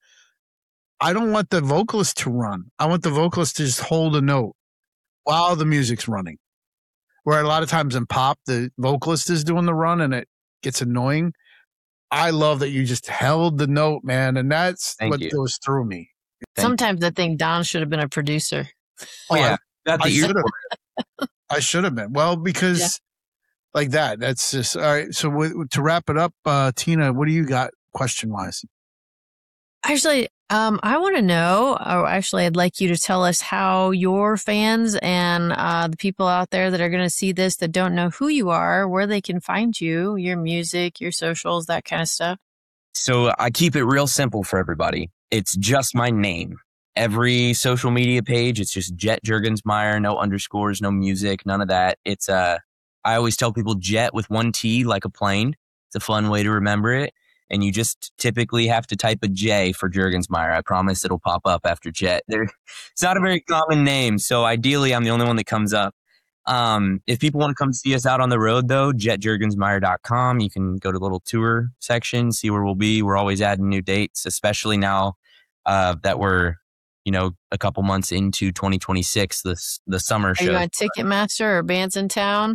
I don't want the vocalist to run. I want the vocalist to just hold a note while the music's running. Where a lot of times in pop, the vocalist is doing the run and it gets annoying. I love that you just held the note, man. And that's Thank what you. goes through me. Thank Sometimes I think Don should have been a producer. Oh, yeah. Got the I ear should for have. I should have been. Well, because Yeah. like that. That's just all right. So w- to wrap it up, uh, Tina, what do you got question wise? Actually, um, I want to know, or actually, I'd like you to tell us how your fans and uh, the people out there that are going to see this that don't know who you are, where they can find you, your music, your socials, that kind of stuff. So I keep it real simple for everybody. It's just my name. Every social media page, it's just Jet Juergensmeyer, no underscores, no music, none of that. It's uh, I always tell people Jet with one T like a plane. It's a fun way to remember it. And you just typically have to type a J for Juergensmeyer. I promise it'll pop up after Jet. There, it's not a very common name, so ideally I'm the only one that comes up. Um, if people want to come see us out on the road, though, jet juergensmeyer dot com. You can go to the little tour section, see where we'll be. We're always adding new dates, especially now uh, that we're, you know, a couple months into twenty twenty-six, the, the summer Are show. you on Ticketmaster or Bands in Town?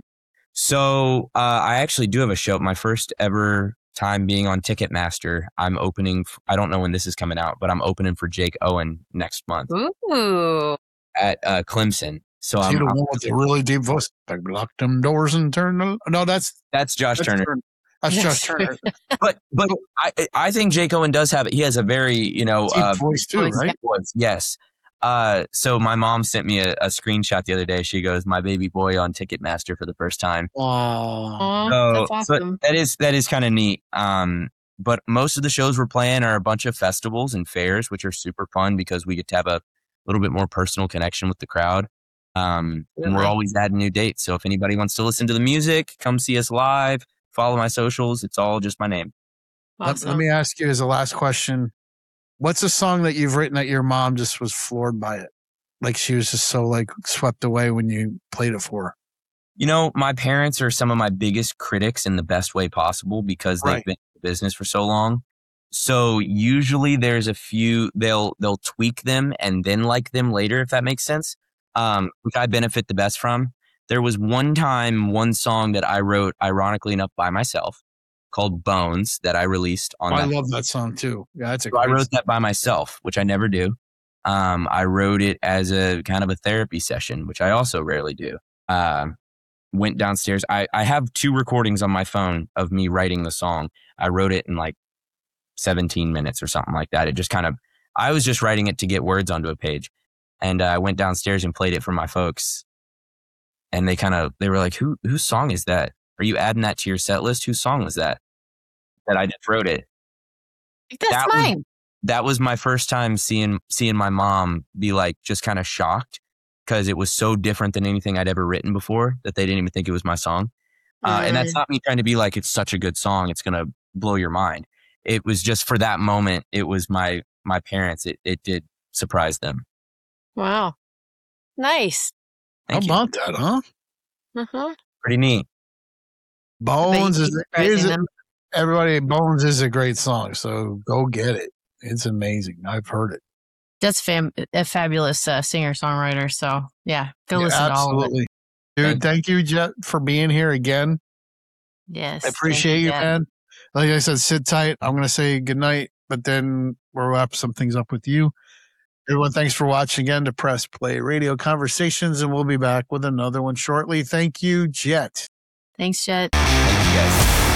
So uh, I actually do have a show. My first ever time being on Ticketmaster. I'm opening, f- I don't know when this is coming out, but I'm opening for Jake Owen next month Ooh. at uh, Clemson. So See I'm, the I'm- one with the really deep voice. Like, lock them doors and turn. The, no, that's that's Josh that's Turner. Turner. That's Josh Turner. But but I I think Jake Owen does have, he has a very, you know, Deep uh, voice too, voice, right? voice. Yes. Uh, so my mom sent me a, a screenshot the other day. She goes, "My baby boy on Ticketmaster for the first time." Oh, Aw, So, that's so awesome. that is that is kind of neat. Um, but most of the shows we're playing are a bunch of festivals and fairs, which are super fun because we get to have a little bit more personal connection with the crowd. Um, and we're Really? always adding new dates. So if anybody wants to listen to the music, come see us live. Follow my socials. It's all just my name. let, Awesome. let me ask you as a last question: what's a song that you've written that your mom just was floored by it? Like she was just so like swept away when you played it for her. You know, my parents are some of my biggest critics in the best way possible because they've Right. been in the business for so long. So usually there's a few, they'll they'll tweak them and then like them later, if that makes sense, um, which I benefit the best from. There was one time, one song that I wrote, ironically enough, by myself called Bones that I released on Oh, I that. love that song too. Yeah, that's a So I great wrote that by myself, which I never do. Um, I wrote it as a kind of a therapy session, which I also rarely do. Um, went downstairs. I, I have two recordings on my phone of me writing the song. I wrote it in like seventeen minutes or something like that. It just kind of, I was just writing it to get words onto a page. And uh, I went downstairs and played it for my folks. And they kind of, they were like, Who, whose song is that? Are you adding that to your set list? Whose song was that? That I just wrote it. That's that was- mine. That was my first time seeing seeing my mom be like just kind of shocked because it was so different than anything I'd ever written before that they didn't even think it was my song. Uh, and that's not me trying to be like, it's such a good song, it's gonna blow your mind. It was just for that moment. It was my my parents. It it did surprise them. Wow. Nice. Thank How you. about that, huh? Uh-huh. Pretty neat. Bones is, Surprising is them. everybody. Bones is a great song, so go get it. It's amazing. I've heard it. That's fam- a fabulous uh, singer-songwriter. So, yeah, go Yeah, listen to all of it. absolutely, dude. Thank you, Jet, for being here again. Yes. I appreciate you, thank man. Like I said, sit tight. I'm gonna say goodnight, but then we'll wrap some things up with you. Everyone, thanks for watching again to Press Play Radio Conversations, and we'll be back with another one shortly. Thank you, Jet. Thanks, Jet. Thank you guys.